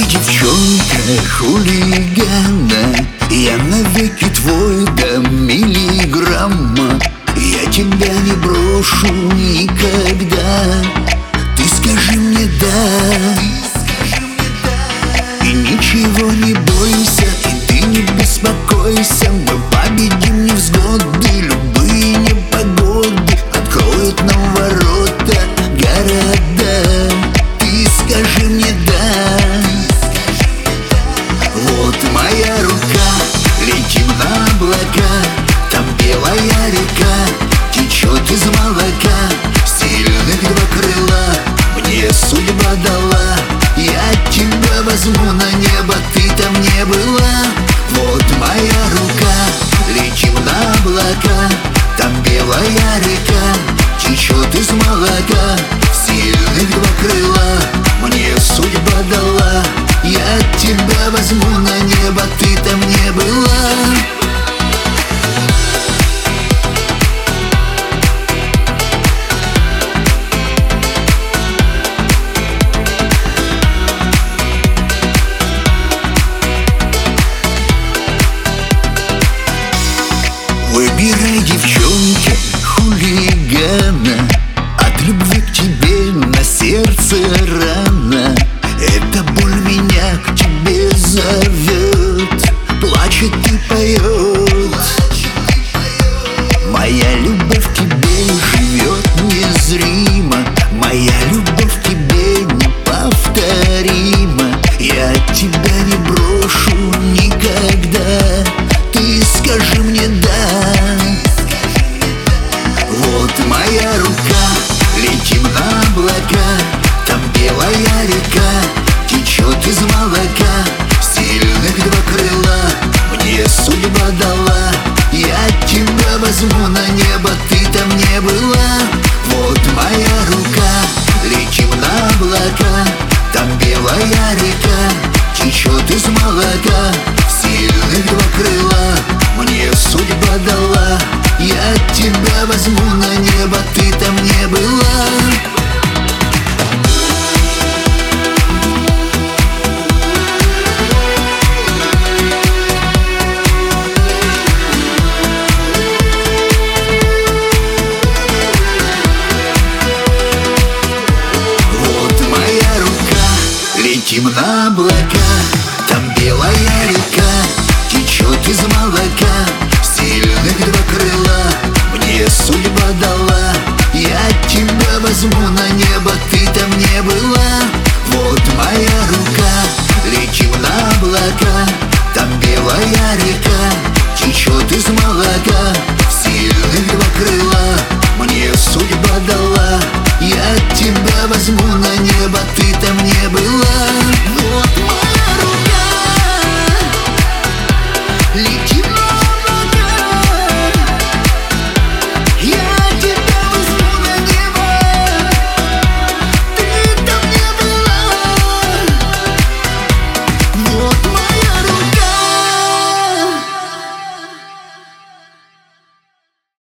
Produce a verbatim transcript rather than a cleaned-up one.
девчонка хулигана, я навеки твой до миллиграмма. Я тебя не брошу никогда. Ты скажи мне «да», и ничего не бойся, и ты не беспокойся. Мы победим невзгоды, любые непогоды откроют нам ворота города. Ты скажи мне «да». Вот моя рука, летим на облака. Там белая река течет из молока. Сильных два крыла мне судьба дала. Я тебя возьму на небо, ты там не была. Вот моя рука, летим на облака. Там белая река течет из молока. Сильных два крыла мне судьба дала. Я тебя возьму на небо, ты там не была. Выбирай, девчонка, хулигана. От любви к тебе на сердце рана. Эта боль меня к тебе зовет, плачет и поет. Моя любовь к тебе живет незримо. Моя любовь к тебе неповторима. Я тебя не брошу никогда. Ты скажи мне «да». Вот моя рука, летим на облака. Там белая река течет из молока. Сильных два крыла мне судьба дала. Я тебя возьму на небо, ты там не была. Вот моя рука, летим на облака. Там белая река течет из молока. Сильных два крыла мне судьба дала. Я тебя возьму на небо, ты там не была. Летим на облака, там белая река течет из молока. Сильных два крыла мне судьба дала. Я тебя возьму на небо, ты там не была. Вот моя рука, летим на облака. Там белая река течет из молока. Сильных два крыла мне судьба дала. Я тебя возьму на небо, ты там не была. Вот